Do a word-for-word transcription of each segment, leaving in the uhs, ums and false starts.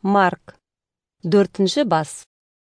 Марк, төртінші бас.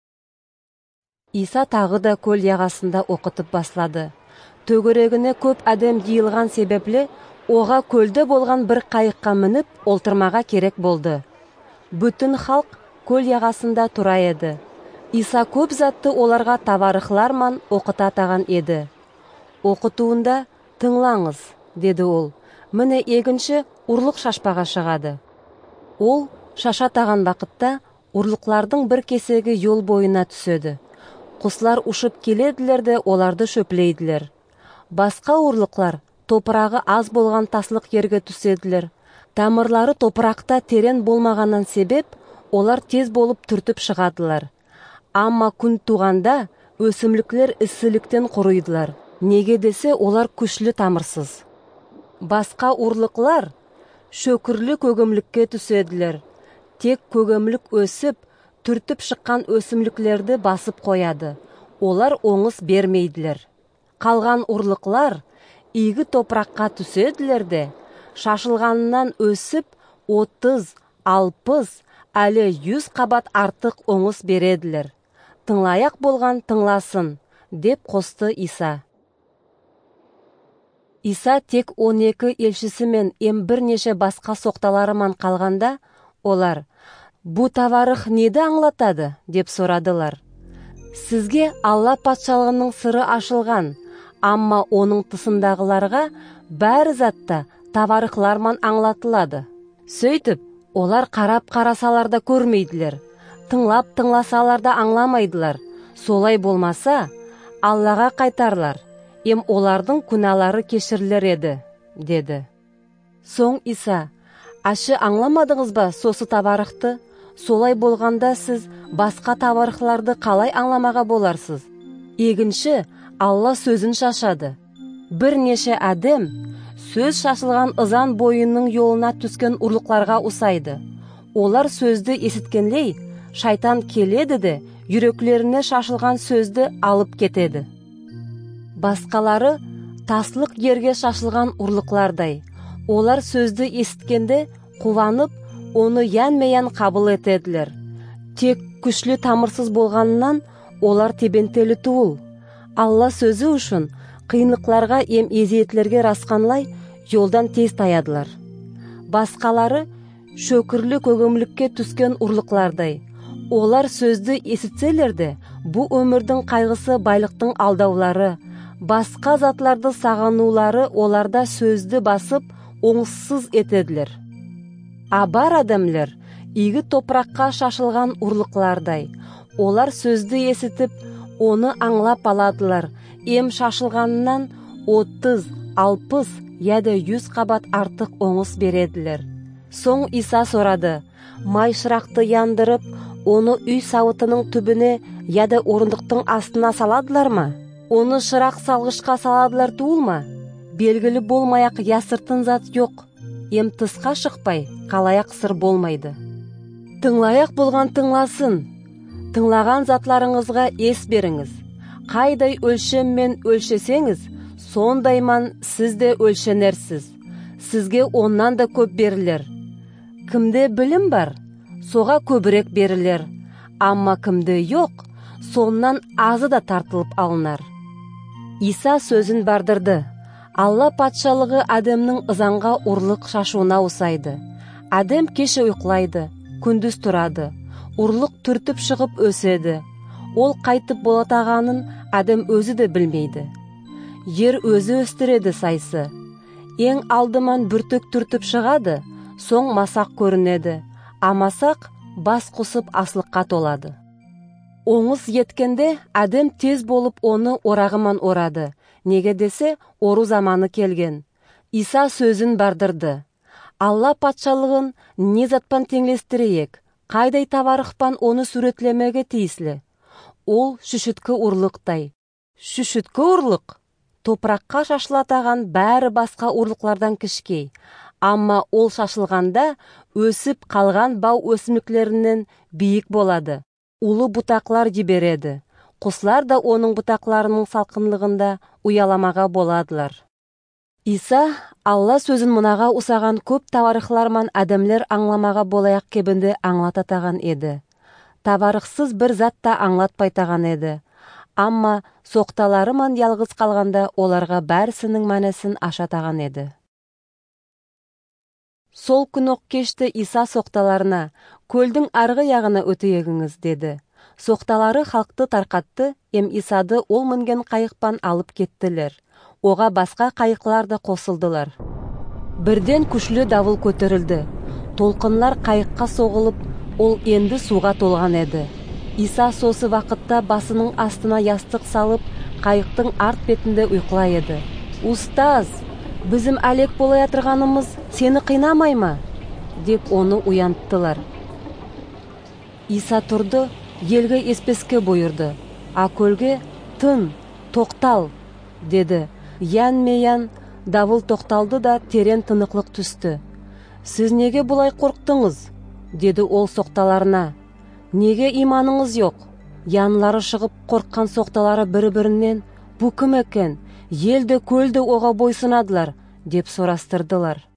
Иса тағы да көл яғасында оқытып баслады. Төгірегіне көп әдем жиылған себепле, оға көлді болған бір қайыққа мініп олтырмаға керек болды. Бүтін халк көл яғасында тұра еді. Иса көп затты оларға таварықларман оқыта таған еді. Оқытуында тыңлаңыз, деді ол. Міне егінші ұрлық шашпаға шығады. Ол шаша таған вақытта ұрлықлардың бір кесегі yol бойына түседі. Құслар ұшып келеділер де оларды шөплейділер. Басқа ұрлықлар топырағы аз болған таслық ерге түседілер. Тамырлары топырақта терен болмағаннан себеп, олар тез болып түртіп шығадылар. Амма күн туғанда өсімліктер іссіліктен құрыйдылар. Неге десе олар күшлі тамырсыз. Басқа ұрлықлар шөкірлі көгімлікке түседілер. Тек көгімлік өсіп, түртіп шыққан өсімліклерді басып қояды. Олар оңыс бермейділер. Қалған ұрлықлар игі топыраққа түседілер де, шашылғанынан өсіп, отыз, алпыс, әлі жүз қабат артық оңыс береділер. Тыңлаяқ болған тыңласын, деп қосты Иса. Иса тек он екі елшісі мен ем бірнеше басқа соқталарыман қалғанда, олар, «Бұ таварық неді аңлатады?» деп сорадылар. Сізге Алла патшалығының сыры ашылған, амма оның тысындағыларға бәрі затта таварықларман аңлатылады. Сөйтіп, олар қарап қарасаларда көрмейділер, тыңлап тыңласаларда аңламайдылар. Солай болмаса, Аллаға қайтарлар, ем олардың күнәлары кешірілер еді, деді. Соң Иса, ашы аңламадыңыз ба сосы таварықты? Солай болғанда сіз басқа таварықларды қалай аңламаға боларсыз? Егінші Алла сөзін шашады. Бірнеше әдем сөз шашылған ызан бойының yolына түскен ұрлықларға ұсайды. Олар сөзді есіткенлей, шайтан келеді де, жүректеріне шашылған сөзді алып кетеді. Басқалары таслық ерге шашылған ұрлықлардай. Олар сөзді есіткенде қуанып, оны ян-меян қабыл етеділер. Тек күшлі тамырсыз болғанынан олар тебентелі туыл. Алла сөзі үшін қиынлықларға ем езиетлерге расқанлай жолдан тез таядылар. Басқалары шөкірлі көгімлікке түскен ұрлықлардай. Олар сөзді есітселерді, бұл өмірдің қайғысы байлықтың алдаулары, басқа затларды сағанулары оларда сөзді басып оңсыз етеділер. Абар адамлер игі топыраққа шашылған ұрлықлардай. Олар сөзді есітіп, оны аңлап аладылар. Ем шашылғанынан отыз, алпыс, яда жүз қабат артық оңыс береділер. Соң Иса сорады, май шырақты яндырып, оны үй сауытының түбіне яда орындықтың астына саладылар ма? Оны шырақ салғышқа саладылар туылма? Белгілі болмаяқ ясыртын зат жоқ. Ем тысқа шықпай, қалаяқ сыр болмайды. Тыңлаяқ болған тыңласын. Тыңлаған затларыңызға ес беріңіз. Қайдай өлшеммен өлшесеңіз, сондайман сіз де өлшенерсіз. Сізге оннан да көп берілер. Кімде білім бар, соға көбірек берілер. Амма кімде жоқ, соннан азы да тартылып алынар. Иса сөзін бардырды. Алла патшалығы әдемнің ызанға ұрлық шашуына ұсайды. Әдем кеше ұйқылайды, күндіз тұрады. Ұрлық түртіп шығып өседі. Ол қайтып болатағанын әдем өзі де білмейді. Ер өзі өстіреді сайсы. Ең алдыман бүртік түртіп шығады, соң масақ көрінеді. Амасақ бас қосып аслыққа толады. Оңыз еткенде әдем тез болып оны орағыман орады. Неге десе, ору заманы келген. Иса сөзін бардырды. Алла патшалығын не затпан теңлестірейек, қайдай таварықпан оны суретлемеге тиіслі. Ол шүшіткі ұрлықтай. Шүшіткі ұрлық топыраққа шашылатаған бәрі басқа ұрлықлардан кішкей. Амма ол шашылғанда өсіп қалған бау өсімліктерінен биік болады. Улы бұтақлар жібереді. Құслар да оның бұтақларының салқынлығында ұяламаға боладылар. Иса Алла сөзін мұнаға усаған көп таварықларман әдемлер аңламаға болаяқ кебінді аңлататаған еді. Таварықсыз бір затта аңлатпайтаған еді. Амма соқталарыман ялғыз қалғанда оларға бәрісінің мәнесін ашатаған еді. Сол күнок кешті Иса соқталарына, көлдің арғы яғына өтейегіңіз, деді. Соқталары халықты тарқатты, ем Исады ол мінген қайықпан алып кеттілер. Оға басқа қайықларды қосылдылар. Бірден күшлі давыл көтерілді. Толқынлар қайыққа соғылып, ол енді суға толған еді. Иса сосы вақытта басының астына ястық салып, қайықтың арт бетінде ұйқылай еді. «Устаз, бізім әлек болай атырғанымыз сені қинамай ма?» деп оны уянттылар. Иса тұрды, елге еспеске бұйырды. А көлге «Тын, тоқтал!» деді. Ян-меян давыл тоқталды да терен тынықлық түсті. «Сіз неге бұлай қорқтыңыз?» деді ол соқталарына. «Неге иманыңыз жоқ?» Янлары шығып қорққан соқталары бірі-бірінен «Бұ кім екен? Елді көлді оға бойсынадылар» деп сұрастырдылар.